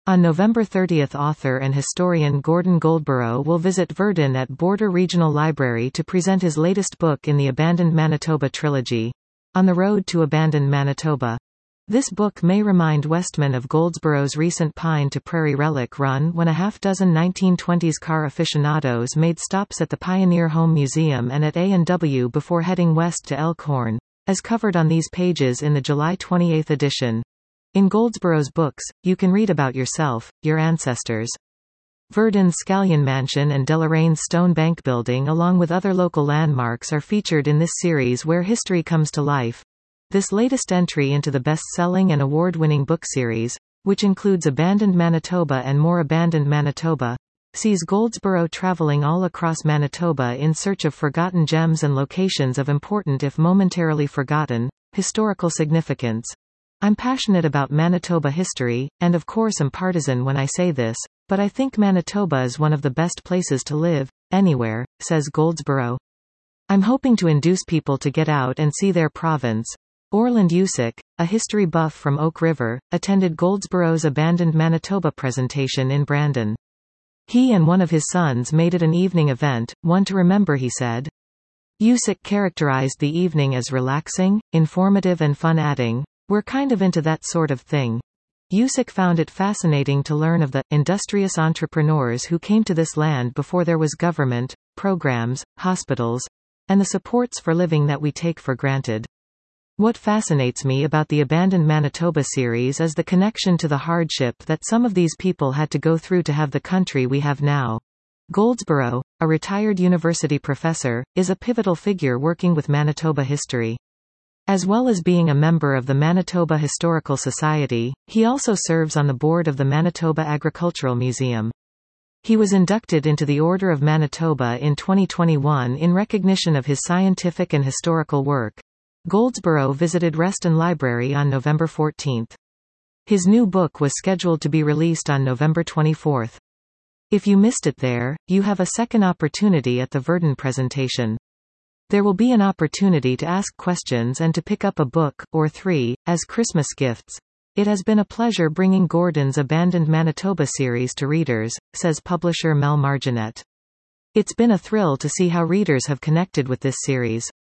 On November 30, author and historian Gordon Goldborough will visit Virden at Border Regional Library to present his latest book in the Abandoned Manitoba trilogy, On the Road to Abandoned Manitoba. This book may remind Westman of Goldsborough's recent Pine to Prairie Relic run when a half-dozen 1920s car aficionados made stops at the Pioneer Home Museum and at A&W before heading west to Elkhorn, as covered on these pages in the July 28 edition. In Goldsborough's books, you can read about yourself, your ancestors. Virden's Scallion Mansion and Delorain's Stone Bank Building along with other local landmarks are featured in this series where history comes to life. This latest entry into the best-selling and award-winning book series, which includes Abandoned Manitoba and More Abandoned Manitoba, sees Goldsborough traveling all across Manitoba in search of forgotten gems and locations of important if momentarily forgotten, historical significance. I'm passionate about Manitoba history, and of course am partisan when I say this, but I think Manitoba is one of the best places to live, anywhere, says Goldsborough. I'm hoping to induce people to get out and see their province. Orland Usick, a history buff from Oak River, attended Goldsborough's Abandoned Manitoba presentation in Brandon. He and one of his sons made it an evening event, one to remember, he said. Usick characterized the evening as relaxing, informative and fun, adding, "We're kind of into that sort of thing." Usick found it fascinating to learn of the industrious entrepreneurs who came to this land before there was government, programs, hospitals, and the supports for living that we take for granted. What fascinates me about the Abandoned Manitoba series is the connection to the hardship that some of these people had to go through to have the country we have now. Goldsborough, a retired university professor, is a pivotal figure working with Manitoba history. As well as being a member of the Manitoba Historical Society, he also serves on the board of the Manitoba Agricultural Museum. He was inducted into the Order of Manitoba in 2021 in recognition of his scientific and historical work. Goldsborough visited Reston Library on November 14. His new book was scheduled to be released on November 24. If you missed it there, you have a second opportunity at the Virden presentation. There will be an opportunity to ask questions and to pick up a book, or 3, as Christmas gifts. It has been a pleasure bringing Gordon's Abandoned Manitoba series to readers, says publisher Mel Marginet. It's been a thrill to see how readers have connected with this series.